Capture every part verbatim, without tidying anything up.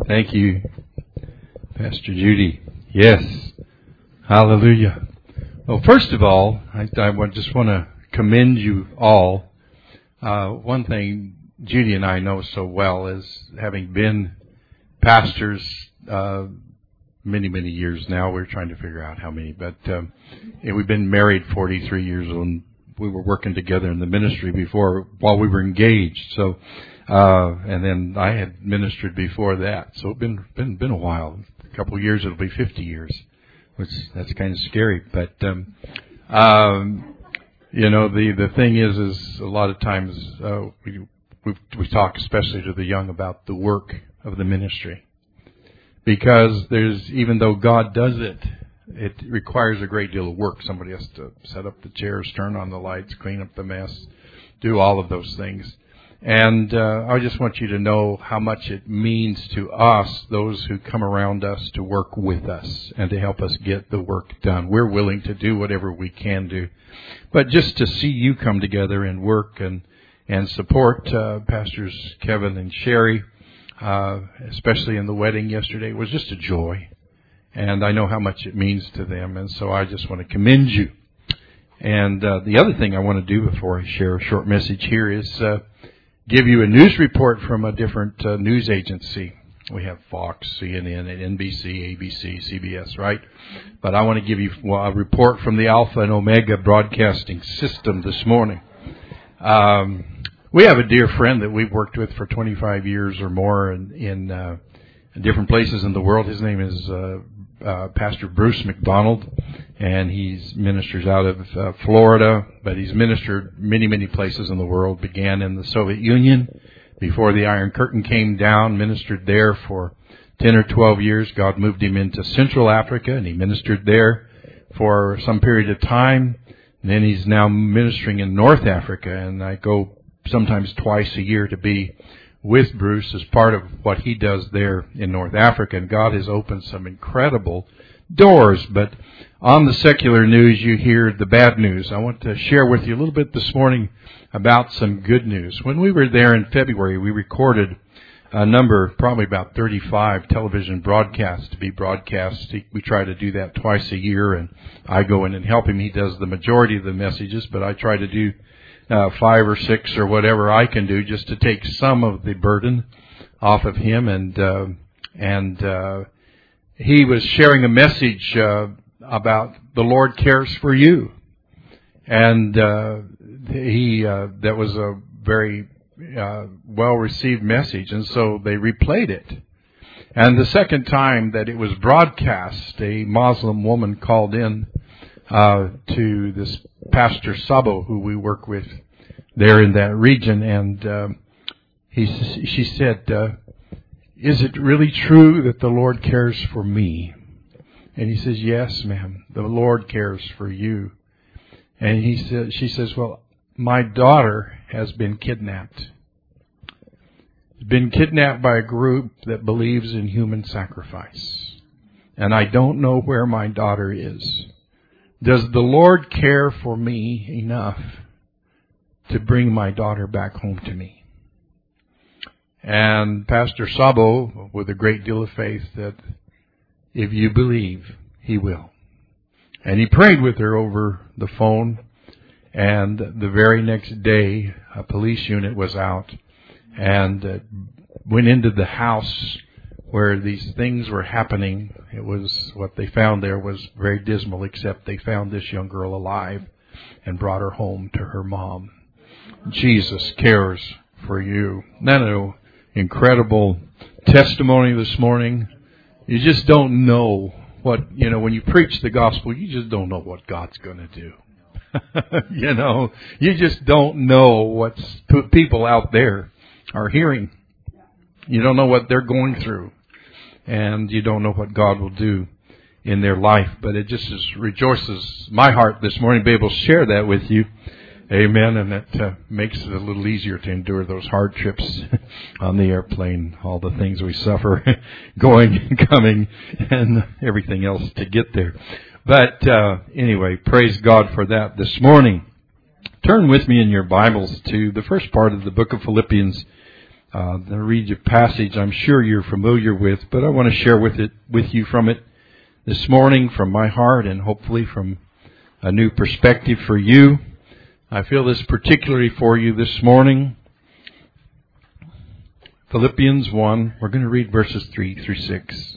Thank you, Pastor Judy. Yes. Hallelujah. Well, first of all, I, I just want to commend you all. Uh, one thing Judy and I know so well is, having been pastors uh, many, many years now. We're trying to figure out how many, but um, and we've been married forty-three years, and we were working together in the ministry before while we were engaged. So, uh, and then I had ministered before that. So it's been been been a while. A couple of years, it'll be fifty years, which that's kind of scary. But um, um, you know, the the thing is, is a lot of times uh, we we we talk, especially to the young, about the work of the ministry, because there's, even though God does it, it requires a great deal of work. Somebody has to set up the chairs, turn on the lights, clean up the mess, do all of those things. And uh, I just want you to know how much it means to us, those who come around us, to work with us and to help us get the work done. We're willing to do whatever we can do. But just to see you come together and work and, and support uh, Pastors Kevin and Sherry, uh, especially in the wedding yesterday, it was just a joy. And I know how much it means to them. And so I just want to commend you. And uh, the other thing I want to do before I share a short message here is uh, give you a news report from a different uh, news agency. We have Fox, C N N, N B C, A B C, C B S, right? But I want to give you well, a report from the Alpha and Omega Broadcasting System this morning. Um, we have a dear friend that we've worked with for twenty-five years or more in, in, uh, in different places in the world. His name is uh, uh, Pastor Bruce McDonald, and he's ministers out of uh, Florida, but he's ministered many, many places in the world. Began in the Soviet Union before the Iron Curtain came down, ministered there for ten or twelve years. God moved him into Central Africa, and he ministered there for some period of time. And then he's now ministering in North Africa, and I go sometimes twice a year to be with Bruce as part of what he does there in North Africa. And God has opened some incredible doors. But on the secular news, you hear the bad news. I want to share with you a little bit this morning about some good news. When we were there in February, we recorded a number, probably about thirty-five television broadcasts to be broadcast. We try to do that twice a year, and I go in and help him. He does the majority of the messages, but I try to do uh, five or six or whatever I can do just to take some of the burden off of him. And uh, and uh, he was sharing a message uh, about the Lord cares for you. And uh, he uh, that was a very uh, well-received message, and so they replayed it. And the second time that it was broadcast, a Muslim woman called in uh, to this Pastor Sabo, who we work with there in that region, and uh, he she said, uh, "Is it really true that the Lord cares for me?" And he says, "Yes, ma'am, the Lord cares for you." And he said, she says, "Well, my daughter has been kidnapped. Been kidnapped by a group that believes in human sacrifice. And I don't know where my daughter is. Does the Lord care for me enough to bring my daughter back home to me?" And Pastor Sabo, with a great deal of faith, that if you believe, He will. And he prayed with her over the phone, and the very next day, a police unit was out and uh, went into the house where these things were happening. It was, what they found there was very dismal, except they found this young girl alive and brought her home to her mom. Jesus cares for you. Isn't that an incredible testimony this morning? You just don't know what, you know, when you preach the gospel, you just don't know what God's going to do. You know, you just don't know what people out there are hearing. You don't know what they're going through. And you don't know what God will do in their life. But it just is, rejoices my heart this morning to be able to share that with you. Amen. And that uh, makes it a little easier to endure those hardships on the airplane, all the things we suffer going and coming and everything else to get there. But uh, anyway, praise God for that this morning. Turn with me in your Bibles to the first part of the book of Philippians, Uh, the read a passage I'm sure you're familiar with, but I want to share with it with you from it this morning, from my heart, and hopefully from a new perspective for you. I feel this particularly for you this morning. Philippians one, we're going to read verses three through six.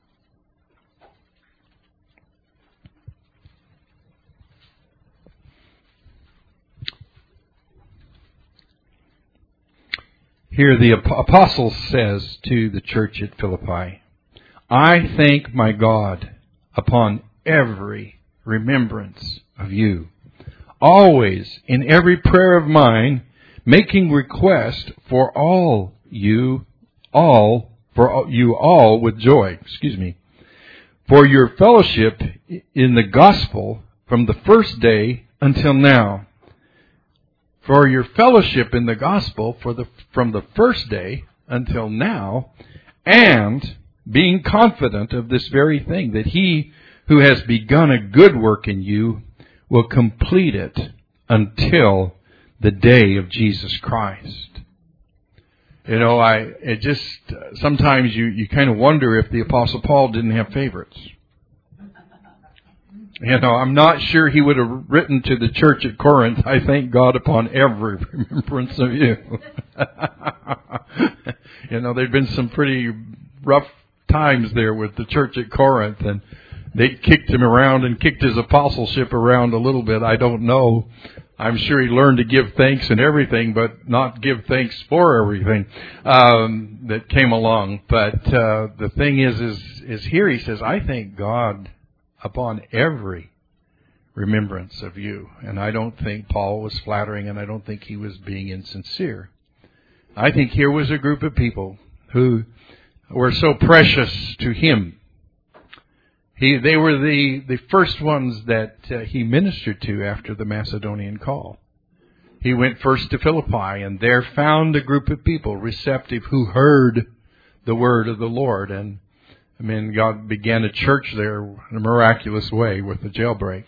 Here the apostle says to the church at Philippi, I thank my God upon every remembrance of you, always in every prayer of mine, making request for all you, all, for you all with joy, excuse me, for your fellowship in the gospel from the first day until now. For your fellowship in the gospel for the, from the first day until now, and being confident of this very thing, that he who has begun a good work in you will complete it until the day of Jesus Christ. You know, I it just, sometimes you, you kind of wonder if the Apostle Paul didn't have favorites. You know, I'm not sure he would have written to the church at Corinth, I thank God upon every remembrance of you. You know, there'd been some pretty rough times there with the church at Corinth, and they kicked him around and kicked his apostleship around a little bit. I don't know. I'm sure he learned to give thanks and everything, but not give thanks for everything um, that came along. But uh, the thing is, is, is here he says, I thank God upon every remembrance of you. And I don't think Paul was flattering, and I don't think he was being insincere. I think here was a group of people who were so precious to him. He, they were the, the first ones that uh, he ministered to after the Macedonian call. He went first to Philippi, and there found a group of people receptive who heard the word of the Lord. And I mean, God began a church there in a miraculous way with a jailbreak.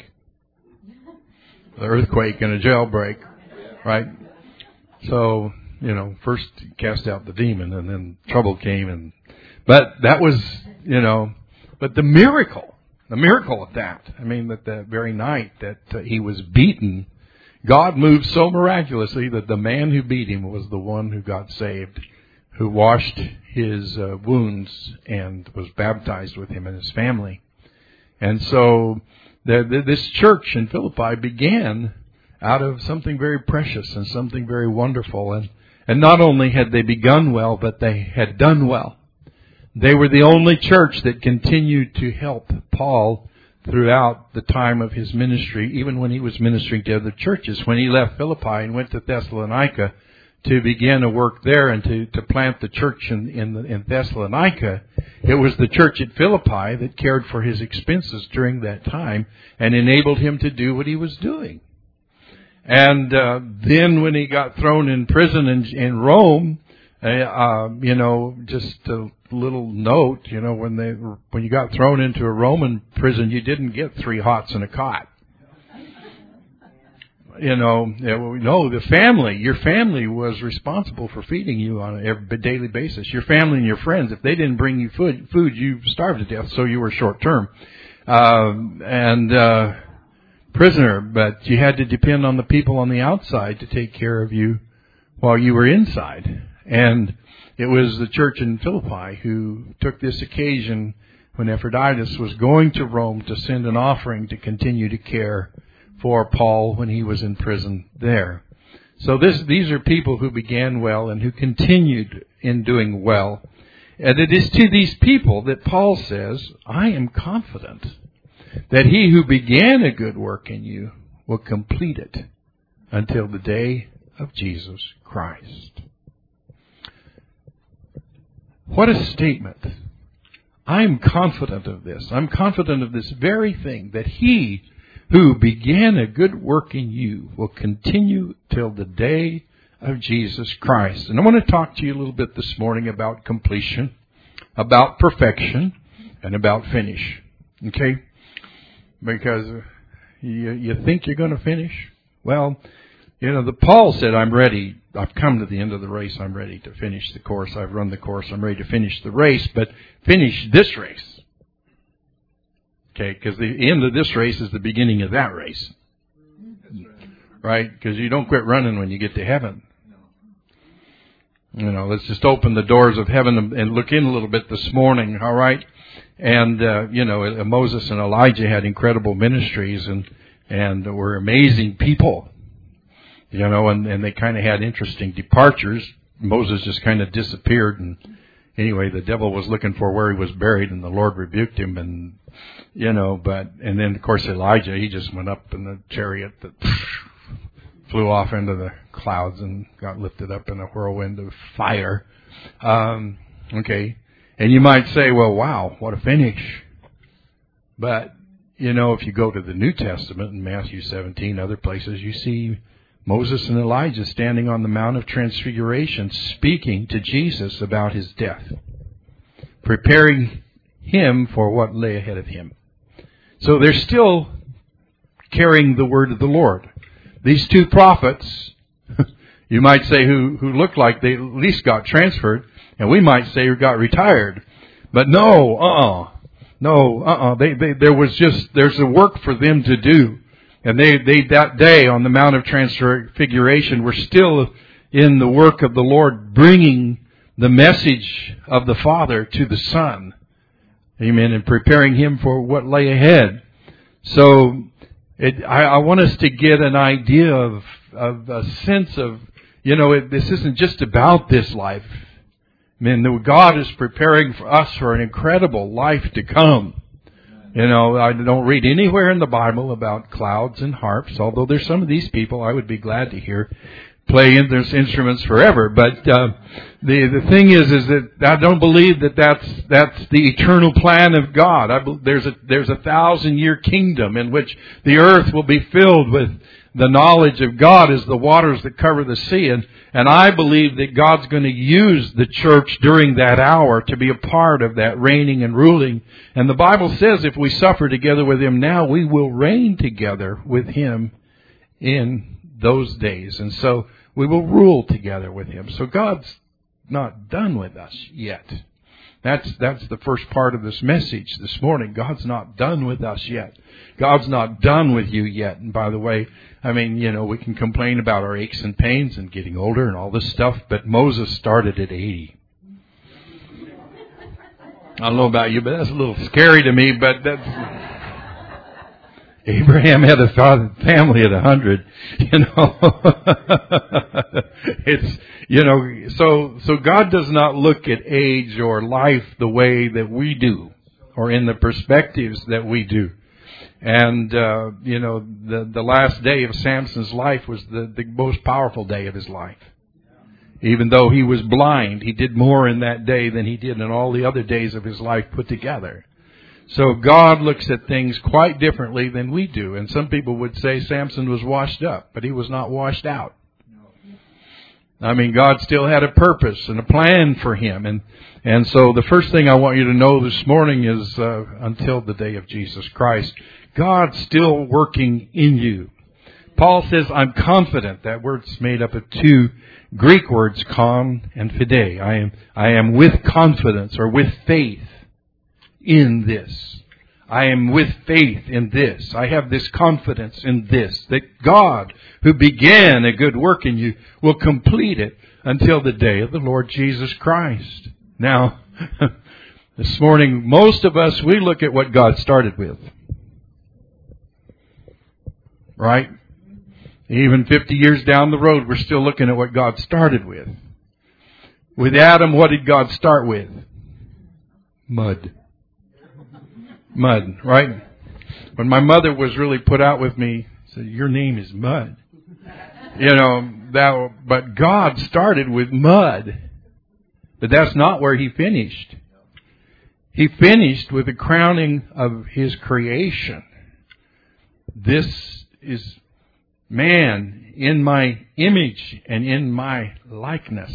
The earthquake and a jailbreak, right? So, you know, first he cast out the demon, and then trouble came. and But that was, you know, but the miracle, the miracle of that, I mean, that that very night that uh, he was beaten, God moved so miraculously that the man who beat him was the one who got saved, who washed his uh, wounds and was baptized with him and his family. And so the, the, this church in Philippi began out of something very precious and something very wonderful. And, and not only had they begun well, but they had done well. They were the only church that continued to help Paul throughout the time of his ministry, even when he was ministering to other churches. When he left Philippi and went to Thessalonica to begin a work there and to, to plant the church in, in, the, in Thessalonica, it was the church at Philippi that cared for his expenses during that time and enabled him to do what he was doing. And uh, then when he got thrown in prison in, in Rome, uh, uh, you know, just a little note, you know, when they when you got thrown into a Roman prison, you didn't get three hots and a cot. You know, no, the family, your family was responsible for feeding you on a daily basis. Your family and your friends, if they didn't bring you food, food you starved to death, so you were short term. Um, and uh, prisoner, but you had to depend on the people on the outside to take care of you while you were inside. And it was the church in Philippi who took this occasion when Epaphroditus was going to Rome to send an offering to continue to care for Paul when he was in prison there. So this, these are people who began well and who continued in doing well. And it is to these people that Paul says, I am confident that he who began a good work in you will complete it until the day of Jesus Christ. What a statement. I'm confident of this. I'm confident of this very thing, that he who began a good work in you will continue till the day of Jesus Christ. And I want to talk to you a little bit this morning about completion, about perfection, and about finish. Okay? Because you, you think you're going to finish? Well, you know, the Paul said, I'm ready I've come to the end of the race. I'm ready to finish the course. I've run the course. I'm ready to finish the race, but finish this race. Okay, because the end of this race is the beginning of that race. Right? Because you don't quit running when you get to heaven. You know, let's just open the doors of heaven and look in a little bit this morning, all right? And, uh, you know, Moses and Elijah had incredible ministries and, and were amazing people. You know, and, and they kind of had interesting departures. Moses just kind of disappeared. And anyway, the devil was looking for where he was buried, and the Lord rebuked him. And, you know, but, and then, of course, Elijah, he just went up in the chariot that flew off into the clouds and got lifted up in a whirlwind of fire. Um, okay. And you might say, well, wow, what a finish. But, you know, if you go to the New Testament in Matthew seventeen, other places, you see Moses and Elijah standing on the Mount of Transfiguration speaking to Jesus about his death, preparing him for what lay ahead of him. So they're still carrying the word of the Lord. These two prophets, you might say, who, who looked like they at least got transferred, and we might say who got retired. But no, uh-uh. No, uh-uh. They, they, there was just, there's a work for them to do. And they, they, that day on the Mount of Transfiguration were still in the work of the Lord, bringing the message of the Father to the Son. Amen. And preparing him for what lay ahead. So, it, I, I want us to get an idea of, of a sense of, you know, it, this isn't just about this life. I mean, God is preparing for us for an incredible life to come. You know, I don't read anywhere in the Bible about clouds and harps, although there's some of these people I would be glad to hear play in those instruments forever. But uh, the the thing is, is that I don't believe that that's that's the eternal plan of God. I, there's a there's a thousand year kingdom in which the earth will be filled with the knowledge of God as the waters that cover the sea. And, and I believe that God's going to use the church during that hour to be a part of that reigning and ruling. And the Bible says if we suffer together with him now, we will reign together with him in those days. And so we will rule together with him. So God's not done with us yet. That's that's the first part of this message this morning. God's not done with us yet. God's not done with you yet. And by the way, I mean, you know, we can complain about our aches and pains and getting older and all this stuff, but Moses started at eighty. I don't know about you, but that's a little scary to me, but that's... Abraham had a family at a hundred, you know. It's, you know, so, so God does not look at age or life the way that we do, or in the perspectives that we do. And, uh, you know, the, the last day of Samson's life was the, the most powerful day of his life. Even though he was blind, he did more in that day than he did in all the other days of his life put together. So God looks at things quite differently than we do. And some people would say Samson was washed up, but he was not washed out. I mean, God still had a purpose and a plan for him. And, and so the first thing I want you to know this morning is, uh, until the day of Jesus Christ, God's still working in you. Paul says, I'm confident. That word's made up of two Greek words, con and fide. I am, I am with confidence or with faith in this. I am with faith in this. I have this confidence in this, that God, who began a good work in you, will complete it until the day of the Lord Jesus Christ. Now, this morning, most of us, we look at what God started with. Right? Even fifty years down the road, we're still looking at what God started with. With Adam, what did God start with? Mud. Mud, right? When my mother was really put out with me, said, your name is Mud. You know, that, but God started with mud. But that's not where he finished. He finished with the crowning of his creation. This is man in my image and in my likeness.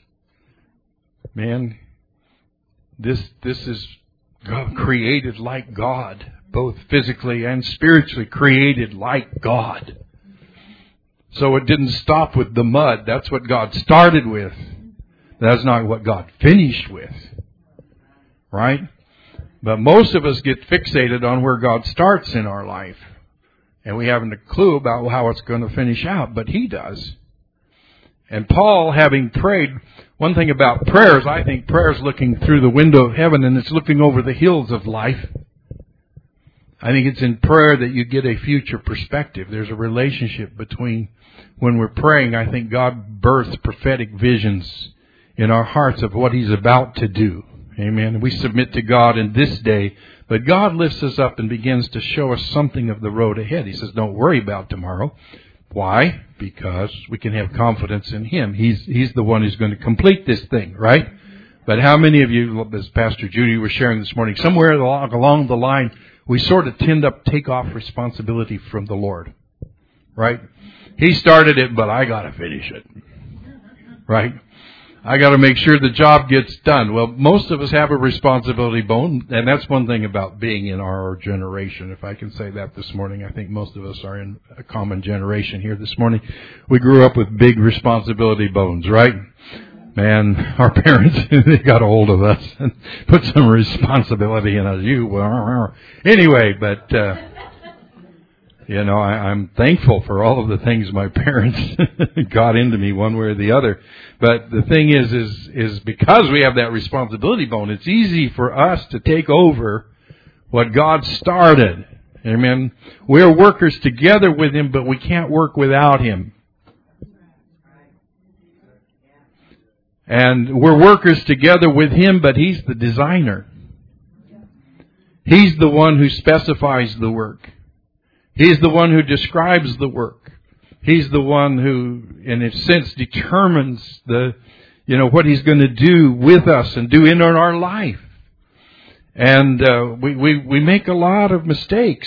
Man, this this is God, created like God, both physically and spiritually created like God. So it didn't stop with the mud. That's what God started with. That's not what God finished with. Right? But most of us get fixated on where God starts in our life. And we haven't a clue about how it's going to finish out. But He does. And Paul, having prayed, one thing about prayer is I think prayer is looking through the window of heaven and it's looking over the hills of life. I think it's in prayer that you get a future perspective. There's a relationship between when we're praying. I think God births prophetic visions in our hearts of what He's about to do. Amen. We submit to God in this day, but God lifts us up and begins to show us something of the road ahead. He says, don't worry about tomorrow. Why? Because we can have confidence in Him. He's He's the one who's going to complete this thing, right? But how many of you, as Pastor Judy was sharing this morning, somewhere along the line, we sort of tend to take off responsibility from the Lord, right? He started it, but I got to finish it, right? I got to make sure the job gets done. Well, most of us have a responsibility bone, and that's one thing about being in our generation. If I can say that this morning, I think most of us are in a common generation here this morning. We grew up with big responsibility bones, right? Man, our parents, they got a hold of us and put some responsibility in us. You, anyway, but, uh, you know, I, I'm thankful for all of the things my parents got into me one way or the other. But the thing is, is, is because we have that responsibility bone, it's easy for us to take over what God started. Amen. We're workers together with Him, but we can't work without Him. And we're workers together with Him, but He's the designer. He's the one who specifies the work. He's the one who describes the work. He's the one who, in a sense, determines the, you know, what He's going to do with us and do in our life. And uh, we, we, we make a lot of mistakes.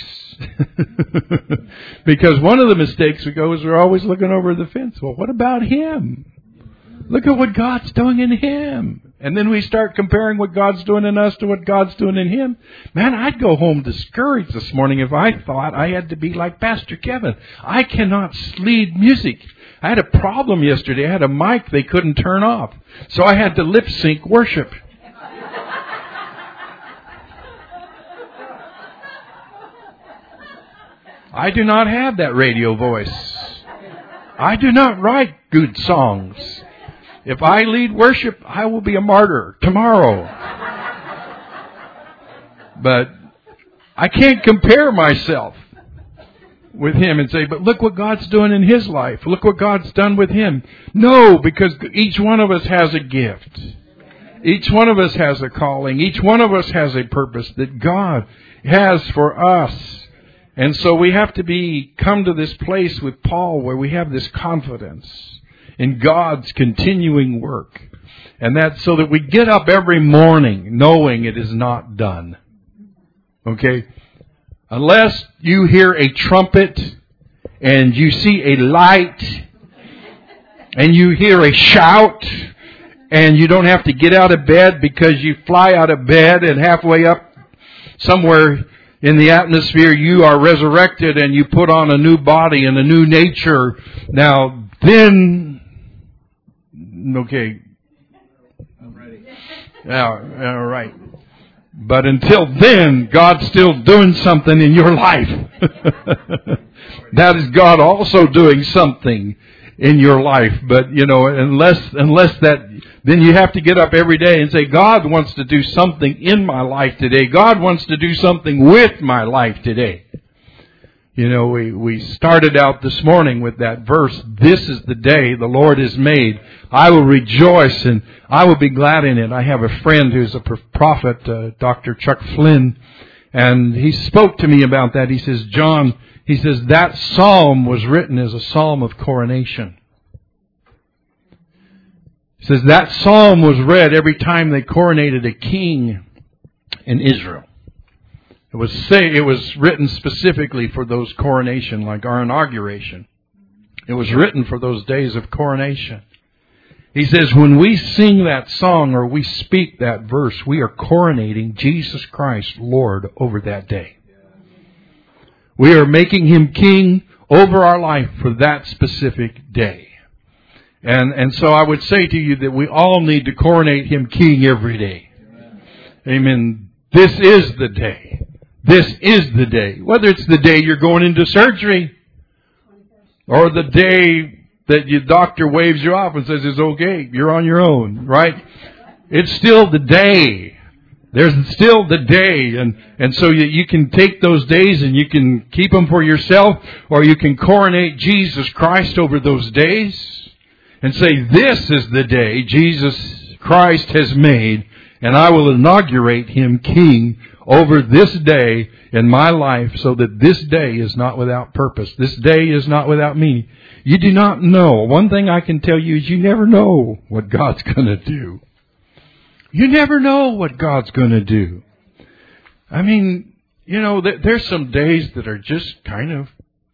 Because one of the mistakes we go is we're always looking over the fence. Well, what about Him? Look at what God's doing in Him. And then we start comparing what God's doing in us to what God's doing in Him. Man, I'd go home discouraged this morning if I thought I had to be like Pastor Kevin. I cannot lead music. I had a problem yesterday. I had a mic they couldn't turn off. So I had to lip sync worship. I do not have that radio voice. I do not write good songs. If I lead worship, I will be a martyr tomorrow. But I can't compare myself with Him and say, but look what God's doing in His life. Look what God's done with Him. No, because each one of us has a gift. Each one of us has a calling. Each one of us has a purpose that God has for us. And so we have to be come to this place with Paul where we have this confidence in God's continuing work. And that's so that we get up every morning knowing it is not done. Okay? Unless you hear a trumpet and you see a light and you hear a shout and you don't have to get out of bed because you fly out of bed and halfway up somewhere in the atmosphere you are resurrected and you put on a new body and a new nature. Now then, okay. Yeah, all right. But until then, God's still doing something in your life. That is God also doing something in your life. But, you know, unless unless that, then you have to get up every day and say, God wants to do something in my life today. God wants to do something with my life today. You know, we, we started out this morning with that verse, this is the day the Lord has made. I will rejoice and I will be glad in it. I have a friend who's a prophet, uh, Doctor Chuck Flynn, and he spoke to me about that. He says, John, he says, that psalm was written as a psalm of coronation. He says, that psalm was read every time they coronated a king in Israel. It was say it was written specifically for those coronation, like our inauguration. It was written for those days of coronation. He says, when we sing that song or we speak that verse, we are coronating Jesus Christ, Lord, over that day. We are making Him king over our life for that specific day. And and so I would say to you that we all need to coronate Him King every day. Amen. Amen. This is the day. This is the day. Whether it's the day you're going into surgery or the day that your doctor waves you off and says it's okay, you're on your own, right? It's still the day. There's still the day. And, and so you, you can take those days and you can keep them for yourself, or you can coronate Jesus Christ over those days and say, this is the day Jesus Christ has made, and I will inaugurate Him King over this day in my life, so that this day is not without purpose. This day is not without meaning. You do not know. One thing I can tell you is you never know what God's going to do. You never know what God's going to do. I mean, you know, there's some days that are just kind of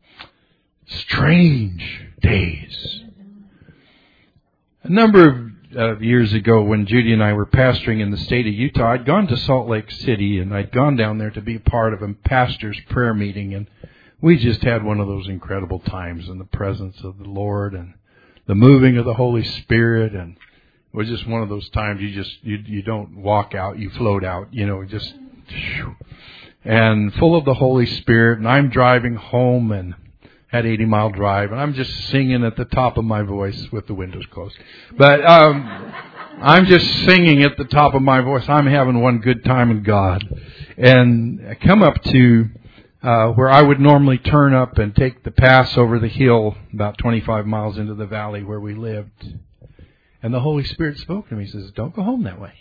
strange days. A number of uh, years ago, when Judy and I were pastoring in the state of Utah, I'd gone to Salt Lake City, and I'd gone down there to be part of a pastor's prayer meeting, and we just had one of those incredible times in the presence of the Lord and the moving of the Holy Spirit. And it was just one of those times you just, you, you don't walk out, you float out, you know, just, and full of the Holy Spirit. And I'm driving home and had eighty mile drive, and I'm just singing at the top of my voice with the windows closed. But, um, I'm just singing at the top of my voice. I'm having one good time in God. And I come up to Uh, where I would normally turn up and take the pass over the hill about twenty-five miles into the valley where we lived. And the Holy Spirit spoke to me. He says, don't go home that way.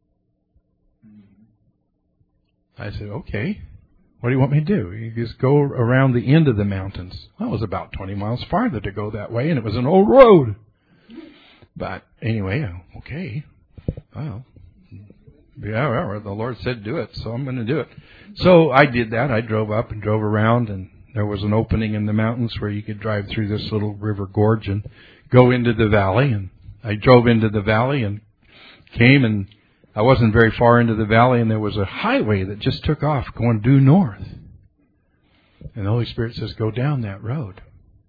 I said, okay. What do you want me to do? You just go around the end of the mountains. Well, it was about twenty miles farther to go that way, and it was an old road. But anyway, okay. Well, yeah, well, the Lord said do it, so I'm going to do it. So I did that. I drove up and drove around, and there was an opening in the mountains where you could drive through this little river gorge and go into the valley. And I drove into the valley and came, and I wasn't very far into the valley, and there was a highway that just took off going due north. And the Holy Spirit says, go down that road.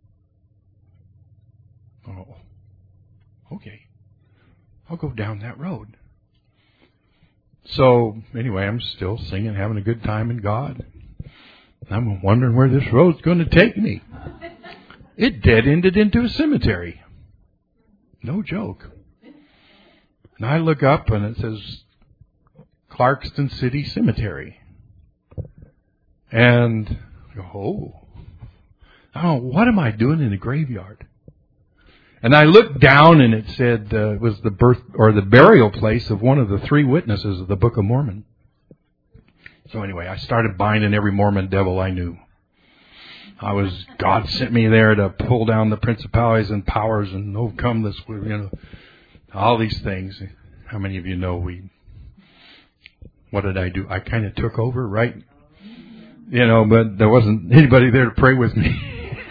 Oh, okay. I'll go down that road. So, anyway, I'm still singing, having a good time in God. I'm wondering where this road's going to take me. It dead-ended into a cemetery. No joke. And I look up, and it says Clarkston City Cemetery. And I go, oh, oh, what am I doing in the graveyard? And I looked down, and it said uh, it was the birth or the burial place of one of the three witnesses of the Book of Mormon. So anyway, I started binding every Mormon devil I knew. I was God sent me there to pull down the principalities and powers and overcome this, you know, all these things. How many of you know we? What did I do? I kind of took over, right? You know, but there wasn't anybody there to pray with me.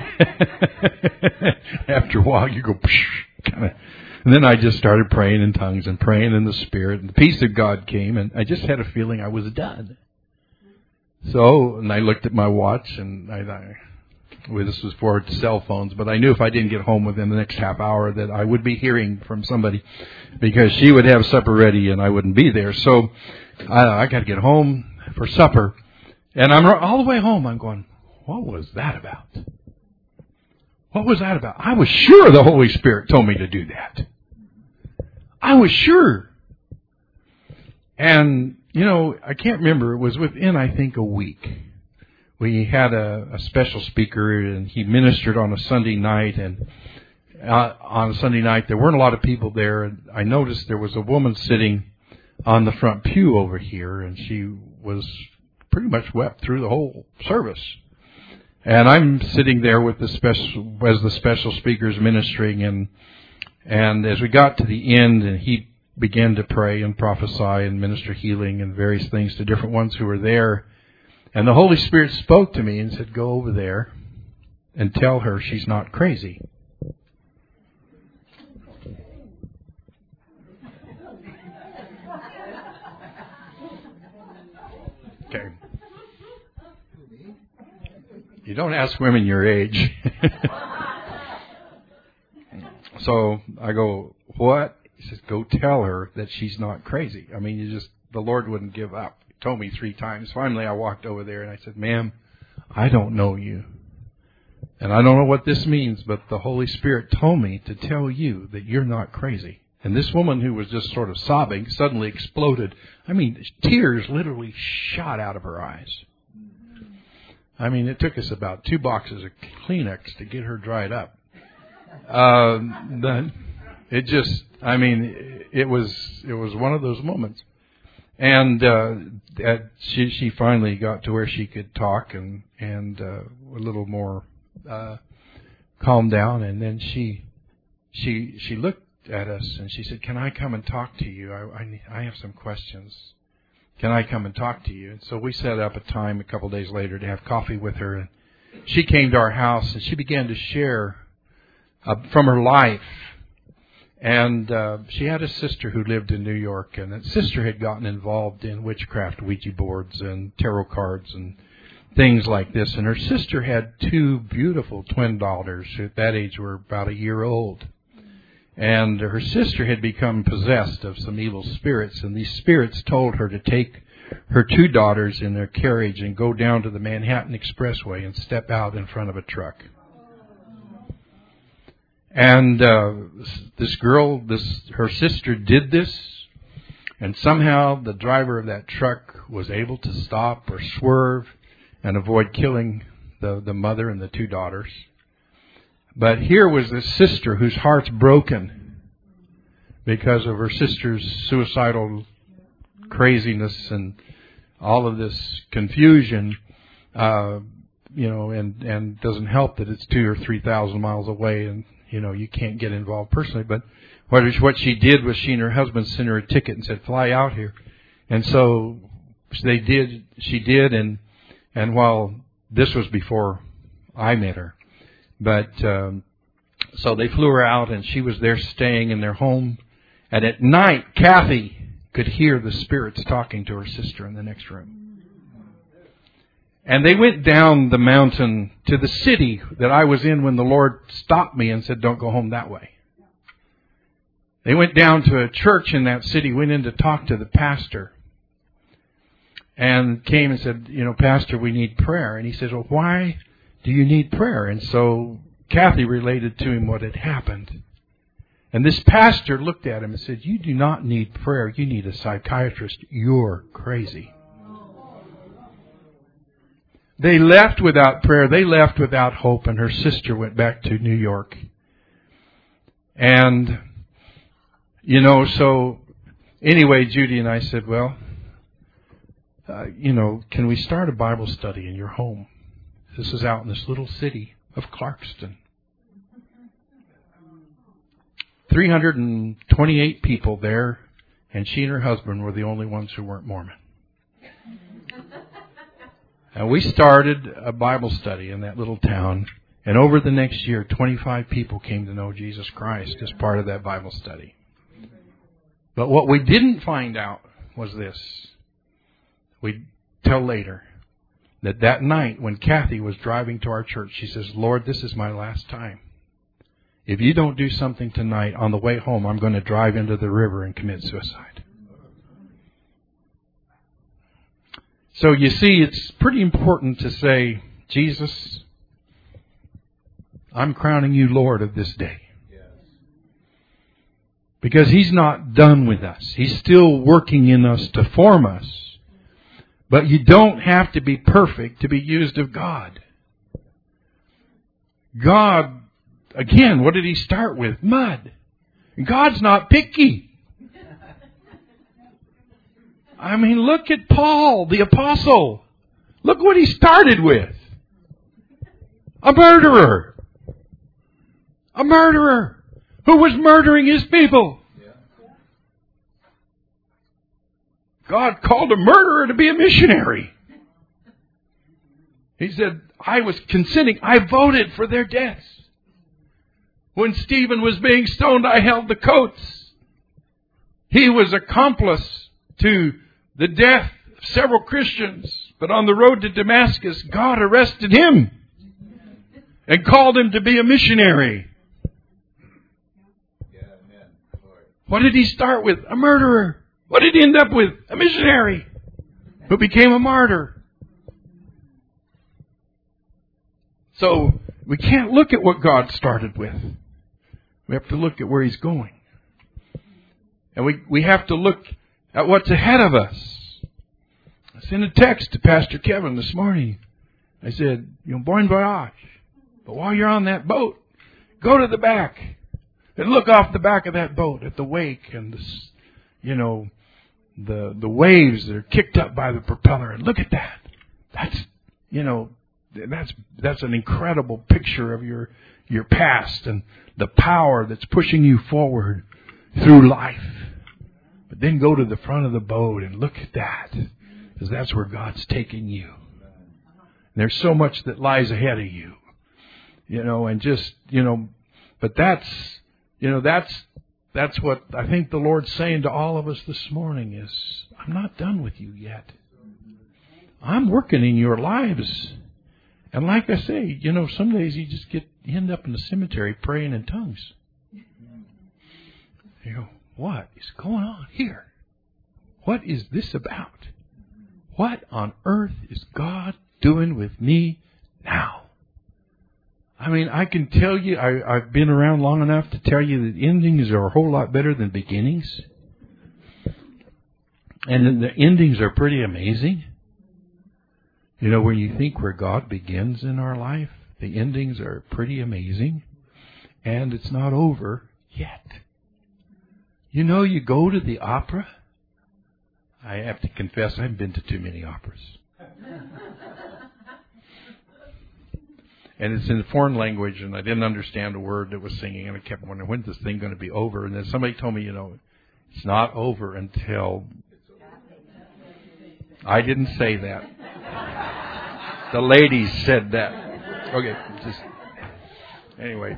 After a while, you go, kind of, and then I just started praying in tongues and praying in the Spirit, and the peace of God came, and I just had a feeling I was done. So, and I looked at my watch, and I, I well, this was for cell phones, but I knew if I didn't get home within the next half hour that I would be hearing from somebody, because she would have supper ready and I wouldn't be there. So, I, I got to get home for supper, and I'm all the way home. I'm going, what was that about? What was that about? I was sure the Holy Spirit told me to do that. I was sure. And, you know, I can't remember. It was within, I think, a week. We had a, a special speaker, and he ministered on a Sunday night. And uh, on a Sunday night, there weren't a lot of people there. And I noticed there was a woman sitting on the front pew over here, and she was pretty much wept through the whole service. And I'm sitting there with the special, as the special speaker's ministering, and and as we got to the end, and he began to pray and prophesy and minister healing and various things to different ones who were there, and the Holy Spirit spoke to me and said, "Go over there and tell her she's not crazy." Okay. You don't ask women your age. So I go, what? He says, go tell her that she's not crazy. I mean, you just, the Lord wouldn't give up. He told me three times. Finally, I walked over there and I said, ma'am, I don't know you. And I don't know what this means, but the Holy Spirit told me to tell you that you're not crazy. And this woman who was just sort of sobbing suddenly exploded. I mean, tears literally shot out of her eyes. I mean, it took us about two boxes of Kleenex to get her dried up. Uh, the, it just, I mean, it was it was one of those moments. And uh, at, she she finally got to where she could talk and and uh, a little more uh, calmed down. And then she she she looked at us and she said, "Can I come and talk to you? I I, I have some questions. Can I come and talk to you?" And so we set up a time a couple of days later to have coffee with her. And she came to our house and she began to share uh, from her life. And uh, she had a sister who lived in New York, and that sister had gotten involved in witchcraft, Ouija boards, and tarot cards, and things like this. And her sister had two beautiful twin daughters who at that age were about a year old. And her sister had become possessed of some evil spirits, and these spirits told her to take her two daughters in their carriage and go down to the Manhattan Expressway and step out in front of a truck. And uh, this girl, this her sister did this, and somehow the driver of that truck was able to stop or swerve and avoid killing the, the mother and the two daughters. But here was this sister whose heart's broken because of her sister's suicidal craziness and all of this confusion, uh, you know, and, and doesn't help that it's two or three thousand miles away, and you know, you can't get involved personally. But what what she did was she and her husband sent her a ticket and said, "Fly out here." And so they did. She did, and and while this was before I met her, but um, so they flew her out, and she was there staying in their home. And at night, Kathy could hear the spirits talking to her sister in the next room. And they went down the mountain to the city that I was in when the Lord stopped me and said, "Don't go home that way." They went down to a church in that city, went in to talk to the pastor, and came and said, "You know, Pastor, we need prayer." And he says, "Well, why do you need prayer?" And so Kathy related to him what had happened. And this pastor looked at him and said, "You do not need prayer. You need a psychiatrist. You're crazy." They left without prayer. They left without hope. And her sister went back to New York. And, you know, so anyway, Judy and I said, well, uh, you know, can we start a Bible study in your home? This is out in this little city of Clarkston. three hundred twenty-eight people there, and she and her husband were the only ones who weren't Mormon. And we started a Bible study in that little town. And over the next year, twenty-five people came to know Jesus Christ as part of that Bible study. But what we didn't find out was this. We'd tell later that that night when Kathy was driving to our church, she says, "Lord, this is my last time. If you don't do something tonight, on the way home, I'm going to drive into the river and commit suicide." So you see, it's pretty important to say, "Jesus, I'm crowning you Lord of this day." Yes. Because He's not done with us. He's still working in us to form us. But you don't have to be perfect to be used of God. God, again, what did He start with? Mud. God's not picky. I mean, look at Paul, the apostle. Look what he started with. A murderer. A murderer who was murdering his people. God called a murderer to be a missionary. He said, I was consenting. I voted for their deaths. When Stephen was being stoned, I held the coats. He was accomplice to the death of several Christians. But on the road to Damascus, God arrested him. and called him to be a missionary. What did he start with? A murderer. What did he end up with? A missionary who became a martyr. So we can't look at what God started with. We have to look at where He's going. And we, we have to look at what's ahead of us. I sent a text to Pastor Kevin this morning. I said, you know, bon voyage. But while you're on that boat, go to the back and look off the back of that boat at the wake and the, you know, the the waves that are kicked up by the propeller. And look at that. That's, you know, that's that's an incredible picture of your your past and the power that's pushing you forward through life. But then go to the front of the boat and look at that, because that's where God's taking you. There's so much that lies ahead of you, you know, and just, you know, but that's, you know, that's, that's what I think the Lord's saying to all of us this morning is, I'm not done with you yet. I'm working in your lives. And like I say, you know, some days you just get, you end up in the cemetery praying in tongues. You go, what is going on here? What is this about? What on earth is God doing with me now? I mean, I can tell you, I, I've been around long enough to tell you that endings are a whole lot better than beginnings. And the endings are pretty amazing. You know, when you think where God begins in our life, the endings are pretty amazing. And it's not over yet. You know, you go to the opera. I have to confess, I haven't been to too many operas. And it's in a foreign language, and I didn't understand a word that was singing, and I kept wondering, when's this thing going to be over? And then somebody told me, you know, it's not over until... I didn't say that. The ladies said that. Okay, just... Anyway.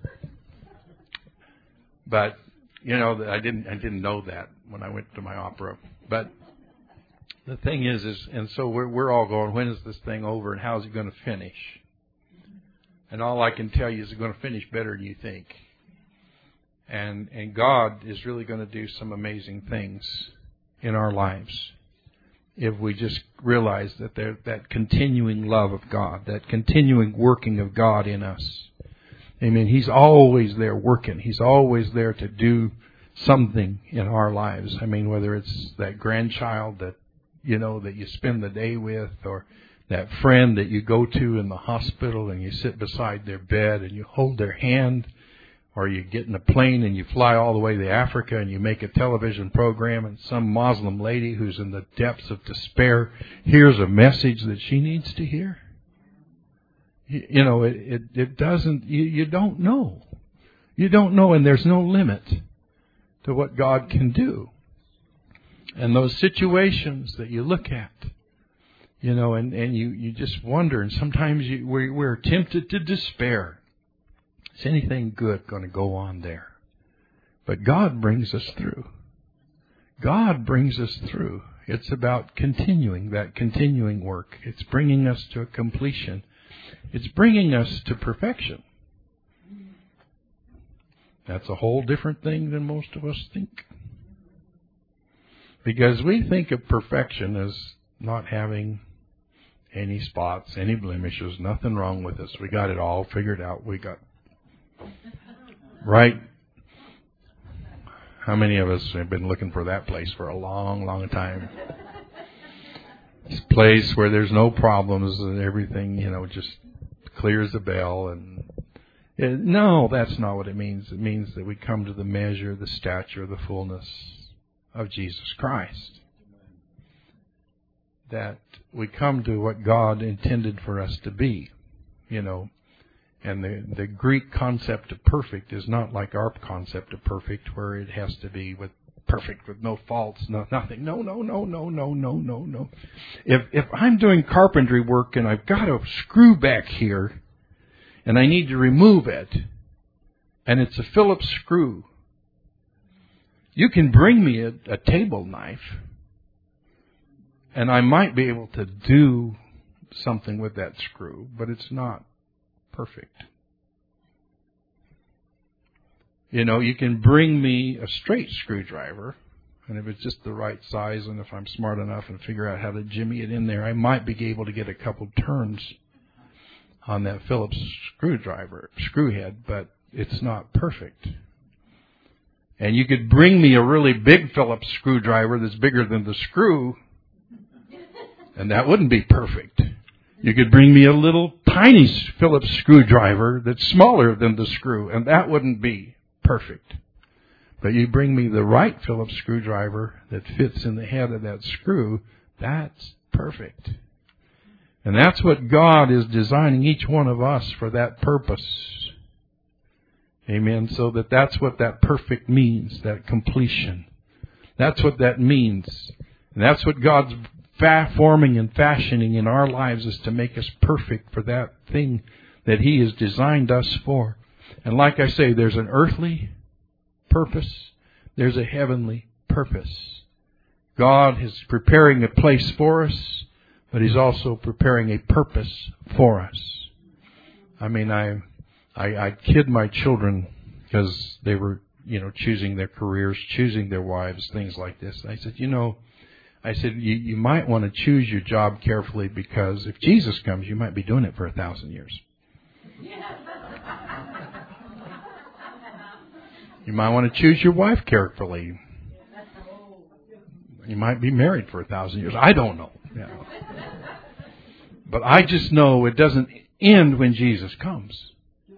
But, you know, I didn't I didn't know that when I went to my opera. But the thing is, is and so we're, we're all going, when is this thing over, and how is it going to finish? And all I can tell you is it's going to finish better than you think. And and God is really going to do some amazing things in our lives if we just realize that there that continuing love of God, that continuing working of God in us. I mean, He's always there working. He's always there to do something in our lives. I mean, whether it's that grandchild that, you know, that you spend the day with, or that friend that you go to in the hospital and you sit beside their bed and you hold their hand, or you get in a plane and you fly all the way to Africa and you make a television program and some Muslim lady who's in the depths of despair hears a message that she needs to hear. You know, it, it, it doesn't, you, you don't know. You don't know, and there's no limit to what God can do. And those situations that you look at, you know, and, and you, you just wonder, and sometimes you, we're, we're tempted to despair. Is anything good going to go on there? But God brings us through. God brings us through. It's about continuing that continuing work. It's bringing us to a completion. It's bringing us to perfection. That's a whole different thing than most of us think. Because we think of perfection as not having any spots, any blemishes, nothing wrong with us. We got it all figured out. We got, right? How many of us have been looking for that place for a long, long time? This place where there's no problems and everything, you know, just clear as a bell. And it, no, that's not what it means. It means that we come to the measure, the stature, the fullness of Jesus Christ. That we come to what God intended for us to be, you know. And the, the Greek concept of perfect is not like our concept of perfect, where it has to be with perfect, with no faults, no nothing. No, no, no, no, no, no, no, no. If if I'm doing carpentry work and I've got a screw back here, and I need to remove it, and it's a Phillips screw, you can bring me a, a table knife, and I might be able to do something with that screw, but it's not perfect. You know, you can bring me a straight screwdriver, and if it's just the right size, and if I'm smart enough and figure out how to jimmy it in there, I might be able to get a couple turns on that Phillips screwdriver, screw head, but it's not perfect. And you could bring me a really big Phillips screwdriver that's bigger than the screw, and that wouldn't be perfect. You could bring me a little tiny Phillips screwdriver that's smaller than the screw, and that wouldn't be perfect. But you bring me the right Phillips screwdriver that fits in the head of that screw, that's perfect. And that's what God is designing each one of us for, that purpose. Amen. So that that's what that perfect means, that completion. That's what that means. And that's what God's fa- forming and fashioning in our lives, is to make us perfect for that thing that He has designed us for. And like I say, there's an earthly purpose. There's a heavenly purpose. God is preparing a place for us, but He's also preparing a purpose for us. I mean, I... I, I kid my children because they were, you know, choosing their careers, choosing their wives, things like this. I said, you know, I said, you, you might want to choose your job carefully, because if Jesus comes, you might be doing it for a thousand years. You might want to choose your wife carefully. You might be married for a thousand years. I don't know. Yeah. But I just know it doesn't end when Jesus comes.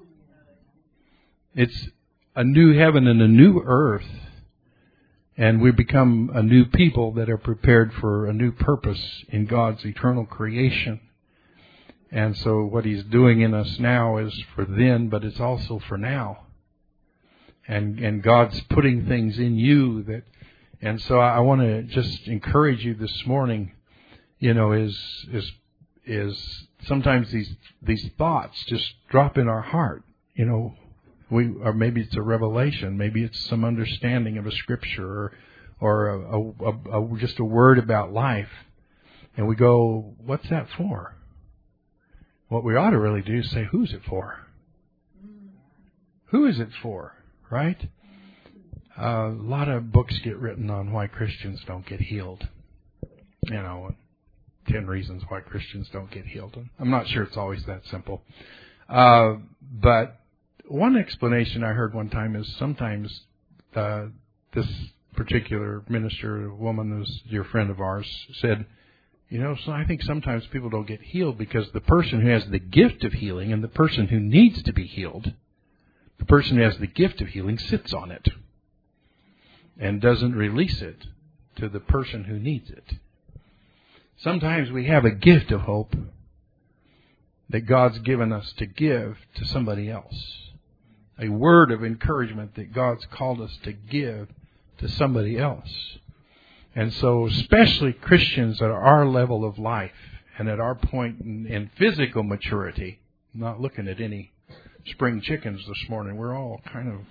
It's a new heaven and a new earth, and we become a new people that are prepared for a new purpose in God's eternal creation. And so what He's doing in us now is for then, but it's also for now. And and God's putting things in you that, and so I want to just encourage you this morning, you know, is is is sometimes these these thoughts just drop in our heart, you know. We, or maybe it's a revelation, maybe it's some understanding of a scripture, or, or a, a, a, just a word about life. And we go, what's that for? What we ought to really do is say, who's it for? Who is it for, right? Uh, a lot of books get written on why Christians don't get healed. You know, ten reasons why Christians don't get healed. I'm not sure it's always that simple. Uh, but one explanation I heard one time is sometimes uh, this particular minister, woman who's your friend of ours, said, you know, so I think sometimes people don't get healed because the person who has the gift of healing and the person who needs to be healed, the person who has the gift of healing sits on it and doesn't release it to the person who needs it. Sometimes we have a gift of hope that God's given us to give to somebody else. A word of encouragement that God's called us to give to somebody else. And so especially Christians at our level of life and at our point in, in physical maturity, I'm not looking at any spring chickens this morning. We're all kind of,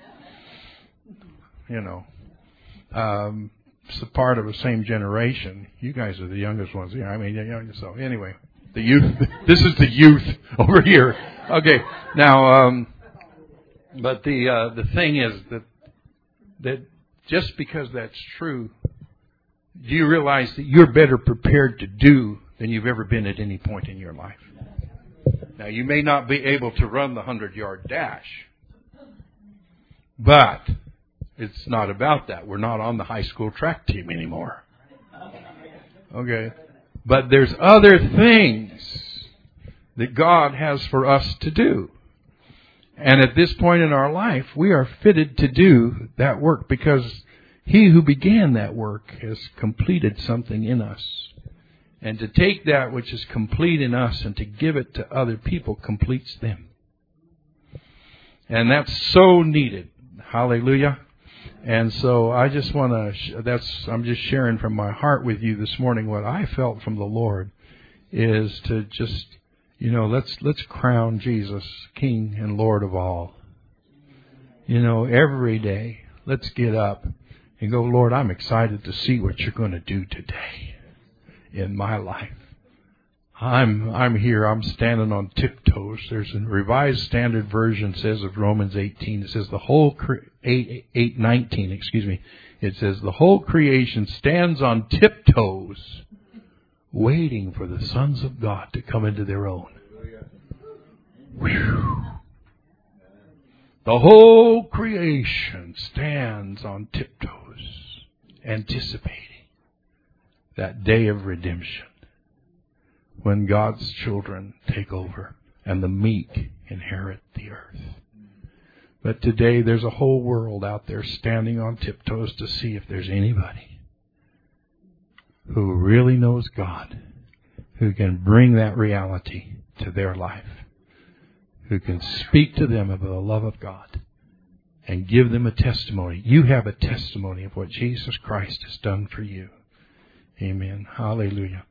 you know, um, it's a part of the same generation. You guys are the youngest ones. Yeah, I mean, so anyway, the youth, this is the youth over here. Okay, now, um, But the uh, the thing is that that just because that's true, do you realize that you're better prepared to do than you've ever been at any point in your life? Now, you may not be able to run the hundred-yard dash, but it's not about that. We're not on the high school track team anymore. Okay? But there's other things that God has for us to do. And at this point in our life, we are fitted to do that work because He who began that work has completed something in us. And to take that which is complete in us and to give it to other people completes them. And that's so needed. Hallelujah. And so I just want to, that's, I'm just sharing from my heart with you this morning what I felt from the Lord is to just, you know, let's let's crown Jesus King and Lord of all. You know, every day, let's get up and go, Lord, I'm excited to see what you're going to do today in my life. I'm I'm here. I'm standing on tiptoes. There's a Revised Standard Version says of Romans eighteen. It says the whole cre- eight eight nineteen. Excuse me. It says the whole creation stands on tiptoes, waiting for the sons of God to come into their own. Whew. The whole creation stands on tiptoes, anticipating that day of redemption, when God's children take over and the meek inherit the earth. But today there's a whole world out there standing on tiptoes to see if there's anybody who really knows God, who can bring that reality to their life, who can speak to them about the love of God and give them a testimony. You have a testimony of what Jesus Christ has done for you. Amen. Hallelujah.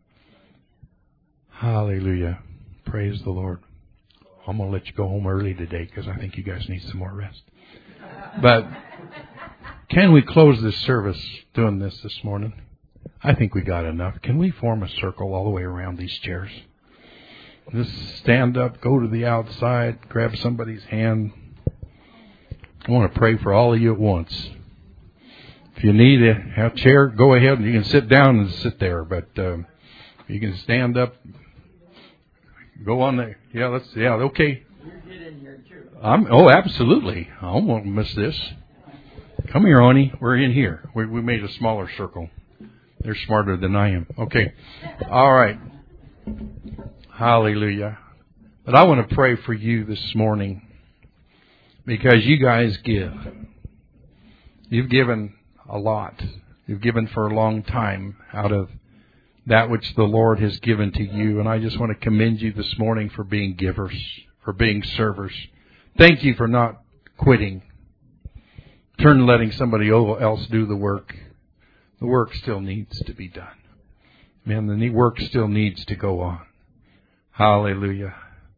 Hallelujah. Praise the Lord. I'm going to let you go home early today because I think you guys need some more rest. But can we close this service doing this this morning? I think we got enough. Can we form a circle all the way around these chairs? Just stand up, go to the outside, grab somebody's hand. I want to pray for all of you at once. If you need a, a chair, go ahead and you can sit down and sit there. But um, you can stand up. Go on there. Yeah, let's. Yeah, okay. I'm. Oh, absolutely. I won't miss this. Come here, Oni. We're in here. We, we made a smaller circle. They're smarter than I am. Okay. All right. Hallelujah. But I want to pray for you this morning because you guys give. You've given a lot. You've given for a long time out of that which the Lord has given to you. And I just want to commend you this morning for being givers, for being servers. Thank you for not quitting. Turn letting somebody else do the work. The work still needs to be done. Man, the work still needs to go on. Hallelujah.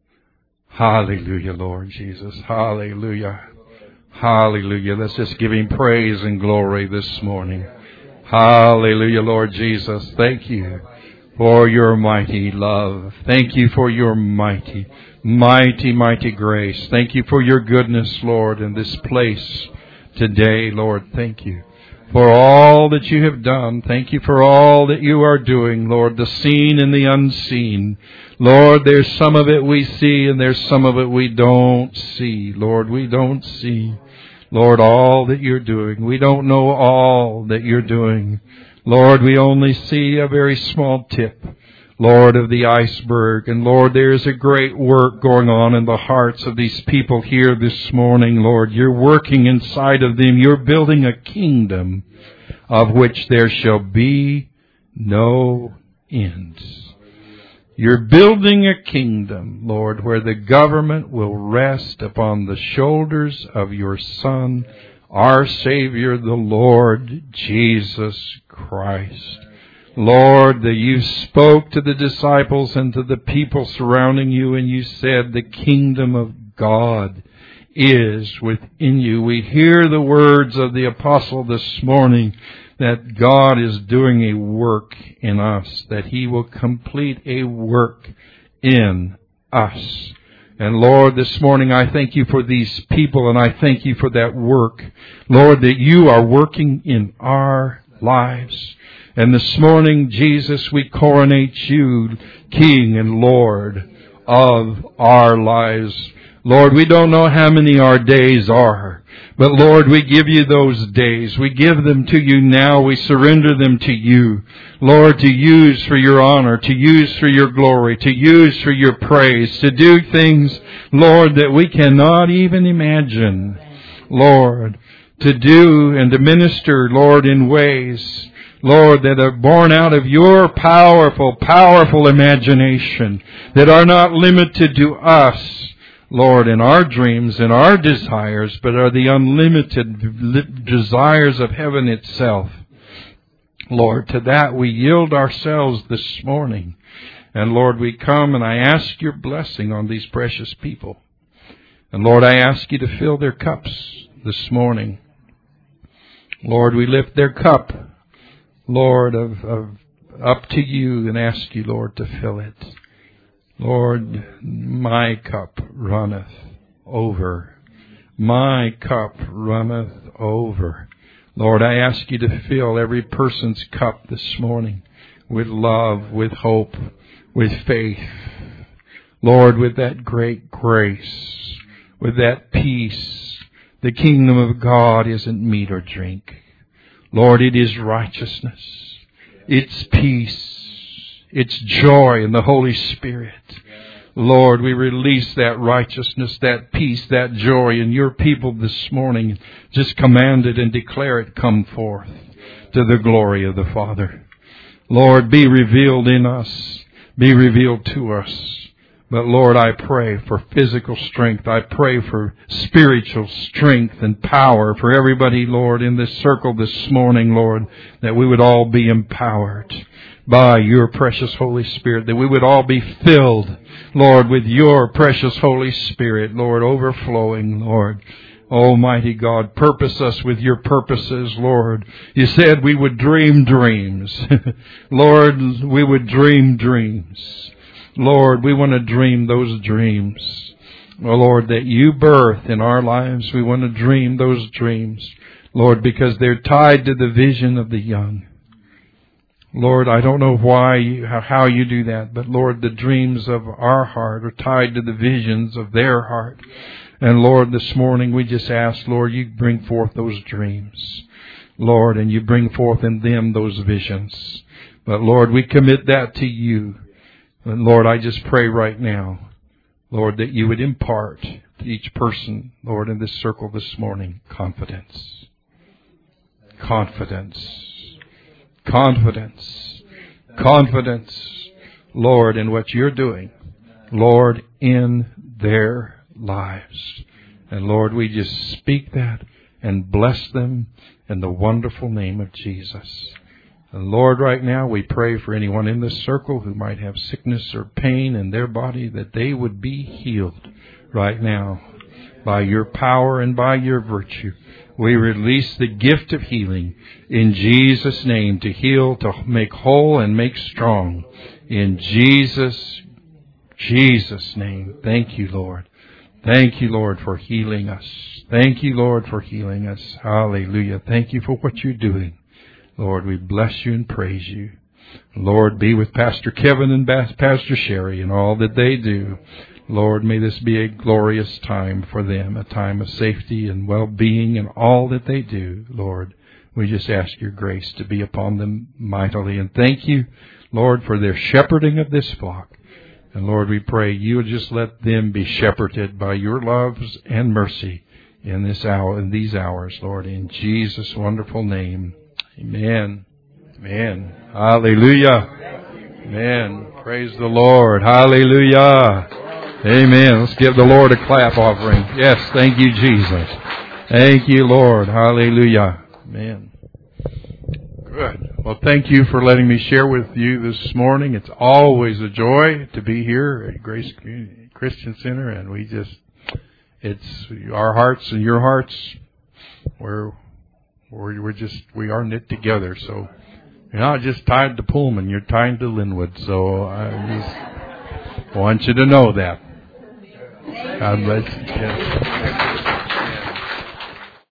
Hallelujah, Lord Jesus. Hallelujah. Hallelujah. Let's just give Him praise and glory this morning. Hallelujah, Lord Jesus. Thank you for your mighty love. Thank you for your mighty, mighty, mighty grace. Thank you for your goodness, Lord, in this place today, Lord. Thank you for all that you have done. Thank you for all that you are doing, Lord, the seen and the unseen. Lord, there's some of it we see and there's some of it we don't see. Lord, we don't see, Lord, all that you're doing. We don't know all that you're doing. Lord, we only see a very small tip, Lord, of the iceberg. And Lord, there is a great work going on in the hearts of these people here this morning, Lord. You're working inside of them. You're building a kingdom of which there shall be no end. You're building a kingdom, Lord, where the government will rest upon the shoulders of your Son, our Savior, the Lord Jesus Christ. Lord, that you spoke to the disciples and to the people surrounding you, and you said the kingdom of God is within you. We hear the words of the apostle this morning that God is doing a work in us, that He will complete a work in us. And Lord, this morning I thank you for these people, and I thank you for that work. Lord, that you are working in our lives. And this morning, Jesus, we coronate you, King and Lord of our lives. Lord, we don't know how many our days are. But Lord, we give you those days. We give them to you now. We surrender them to you. Lord, to use for your honor, to use for your glory, to use for your praise, to do things, Lord, that we cannot even imagine. Lord, to do and to minister, Lord, in ways, Lord, that are born out of your powerful, powerful imagination, that are not limited to us, Lord, in our dreams and our desires, but are the unlimited desires of heaven itself. Lord, to that we yield ourselves this morning. And Lord, we come and I ask your blessing on these precious people. And Lord, I ask you to fill their cups this morning. Lord, we lift their cup, Lord, of, of up to you and ask you, Lord, to fill it Lord, my cup runneth over. My cup runneth over. Lord, I ask you to fill every person's cup this morning with love, with hope, with faith. Lord, with that great grace, with that peace. The kingdom of God isn't meat or drink. Lord, it is righteousness. It's peace. It's joy in the Holy Spirit. Lord, we release that righteousness, that peace, that joy in your people this morning. Just command it and declare it come forth to the glory of the Father. Lord, be revealed in us. Be revealed to us. But Lord, I pray for physical strength. I pray for spiritual strength and power for everybody, Lord, in this circle this morning, Lord, that we would all be empowered by your precious Holy Spirit, that we would all be filled, Lord, with your precious Holy Spirit, Lord, overflowing, Lord. Almighty God, purpose us with your purposes, Lord. You said we would dream dreams. Lord, we would dream dreams. Lord, we want to dream those dreams. Oh, Lord, that you birth in our lives. We want to dream those dreams, Lord, because they're tied to the vision of the young. Lord, I don't know why, you, how you do that, but Lord, the dreams of our heart are tied to the visions of their heart. And Lord, this morning we just ask, Lord, you bring forth those dreams, Lord, and you bring forth in them those visions. But Lord, we commit that to you. And Lord, I just pray right now, Lord, that you would impart to each person, Lord, in this circle this morning, confidence. Confidence. Confidence. Confidence, Lord, in what you're doing. Lord, in their lives. And Lord, we just speak that and bless them in the wonderful name of Jesus. And Lord, right now we pray for anyone in this circle who might have sickness or pain in their body, that they would be healed right now by your power and by your virtue. We release the gift of healing in Jesus' name, to heal, to make whole, and make strong. In Jesus, Jesus' name. Thank you, Lord. Thank you, Lord, for healing us. Thank you, Lord, for healing us. Hallelujah. Thank you for what you're doing. Lord, we bless you and praise you. Lord, be with Pastor Kevin and Pastor Sherry and all that they do. Lord, may this be a glorious time for them, a time of safety and well-being in all that they do. Lord, we just ask your grace to be upon them mightily. And thank you, Lord, for their shepherding of this flock. And Lord, we pray you would just let them be shepherded by your loves and mercy in this hour, in these hours, Lord, in Jesus' wonderful name. Amen. Amen. Hallelujah. Amen. Praise the Lord. Hallelujah. Amen. Let's give the Lord a clap offering. Yes, thank you, Jesus. Thank you, Lord. Hallelujah. Amen. Good. Well, thank you for letting me share with you this morning. It's always a joy to be here at Grace Community Christian Center, and we just, it's our hearts and your hearts. We're, we're, we're just, we are knit together. So you're not just tied to Pullman, you're tied to Linwood. So I just want you to know that. God bless you.